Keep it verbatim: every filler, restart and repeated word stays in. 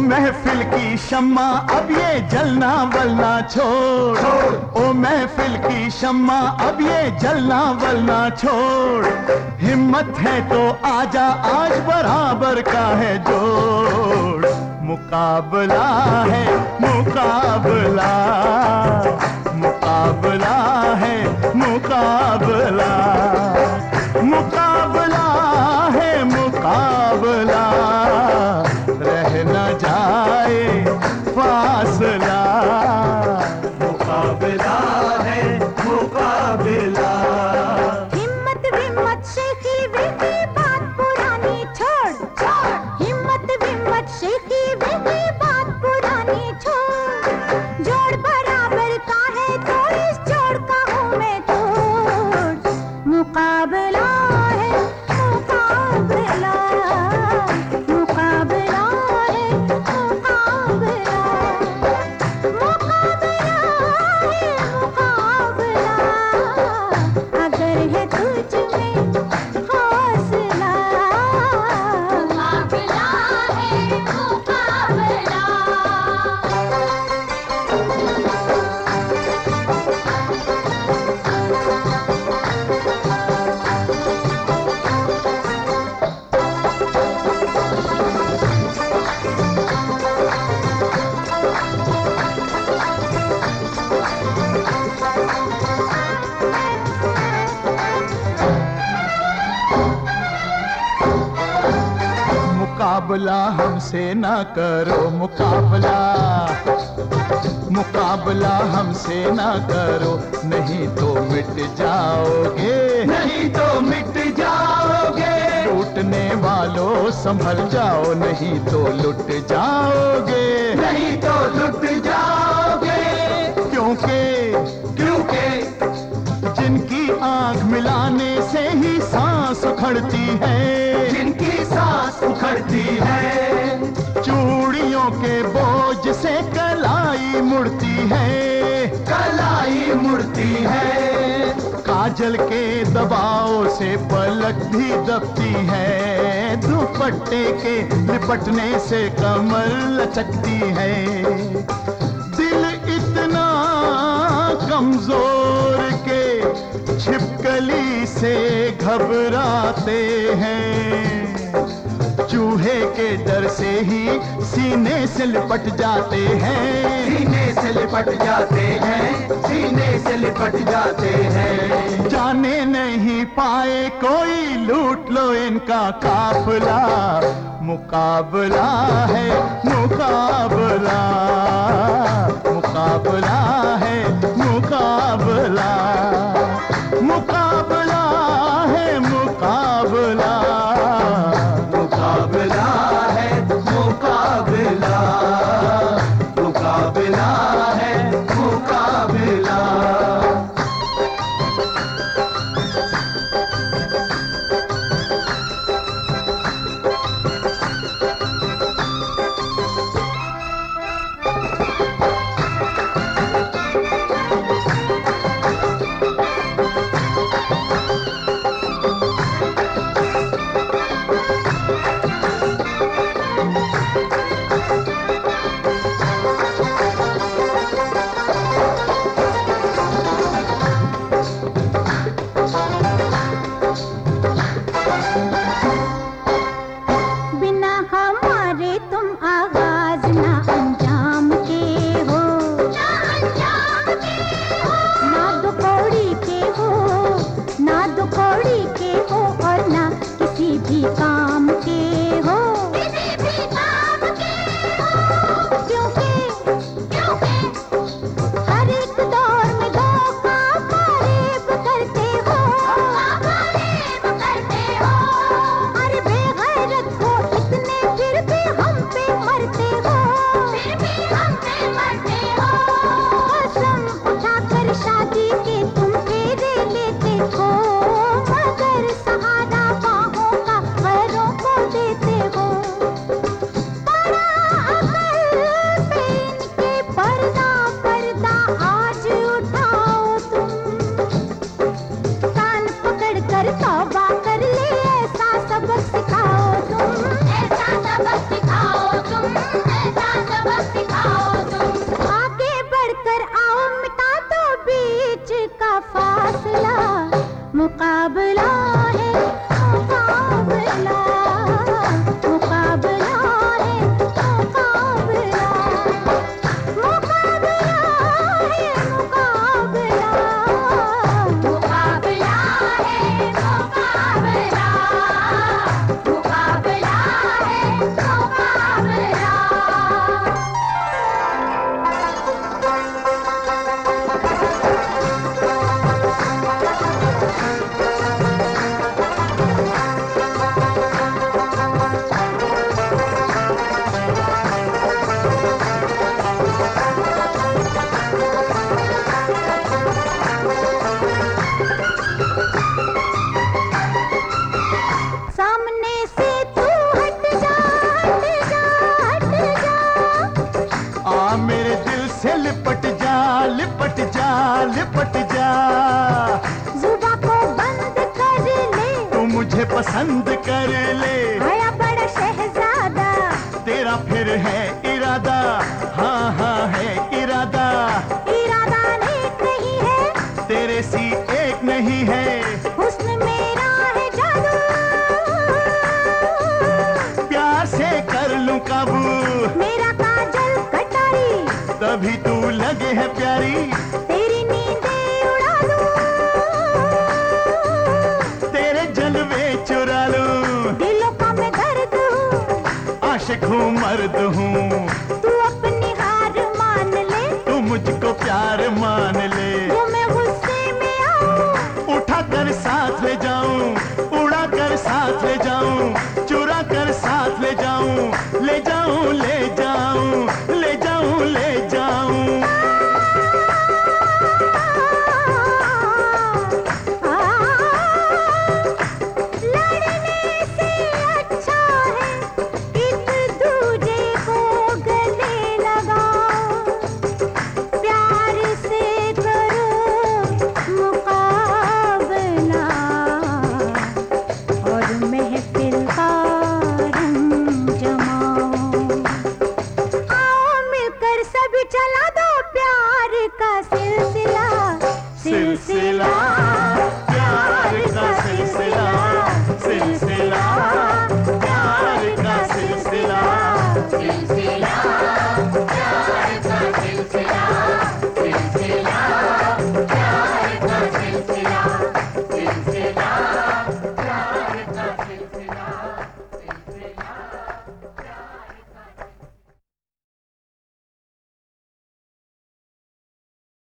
महफिल की शम्मा अब ये जलना वलना छोड़, ओ महफिल की शम्मा अब ये जलना वलना छोड़। हिम्मत है तो आजा आज बराबर का है जोड़। मुकाबला है मुकाबला, मुकाबला है मुकाबला, मुकाबला है मुकाबला, रह न जाए फासला। मुकाबला है मुकाबला। हिम्मत विम्मत शेखी वेखी बात पुरानी छोड़, छोड़। हिम्मत विम्मत शेखी वेखी बात पुरानी छोड़। जोड़ बराबर का है तो इस जोड़ का हूँ मैं तोड़। मुकाबला है मुकाबला, मुकाबला है मुकाबला, मुकाबला है मुकाबला, अगर है तुझ में हौसला। मुकाबला है मुकाबला। मुकाबला हमसे ना करो मुकाबला, मुकाबला हमसे ना करो, नहीं तो मिट जाओगे, नहीं तो मिट जाओगे। लूटने वालों संभल जाओ, नहीं तो लुट जाओगे, नहीं तो लुट जाओगे। क्योंकि क्योंकि जिनकी आंख मिलाने से ही सांस उखड़ती है, जिनकी सांस उखड़ती है, चूड़ियों के बोझ से कलाई मुड़ती है, कलाई मुड़ती है। काजल के दबाव से पलक भी दबती है, दुपट्टे के लिपटने से कमर लचकती है। दिल इतना कमजोर के छिपकली से घबराते हैं, चूहे के डर से ही सीने से लिपट जाते हैं, सीने से लिपट जाते हैं, सीने से लिपट जाते हैं। जाने नहीं पाए कोई लूट लो इनका काफिला। मुकाबला है मुकाबला, मुकाबला है मुकाबला, मुकाबला है मुकाबला, मुकाबला है मुकाबला, मुकाबला है मुकाबला। बिना हमारे तुम आगाज ना अंजाम के हो, ना अंजाम के हो, ना दो कौड़ी के हो, ना दो कौड़ी के हो, और ना किसी भी काम के हो, किसी भी काम के हो। क्योंकि क्योंकि हर एक दौर में धोखा फरेब करते हो, फरेब करते हो। अरे बेगैरत हो इतने फिर भी हम पे मरते हो, लिपट जा लिपट जा लिपट जा। जुबां को बंद कर ले, तू मुझे पसंद कर ले। आया बड़ा शहजादा, तेरा फिर है इरादा, हाँ हाँ है इरादा। इरादा नेक नहीं है, तेरे सी एक नहीं है। हुस्न मेरा है जादू, प्यार से कर लूं काबू, मेरा काजल कटारी, तभी तू लगे है प्यारी। तेरी नींदें उड़ा दूं, तेरे जलवे चुरा लूं। दिलों का मैं दर्द हूँ, आशिक हूँ मर्द हूँ। तू अपनी हार मान ले, तू मुझको प्यार मान ले। जो मैं गुस्से में आऊं, उठा कर साथ ले जाऊं, उड़ा कर साथ ले जाऊं, चुरा कर साथ ले जाऊं, ले जाऊं ले जाऊं ले जाऊं ले जाऊं।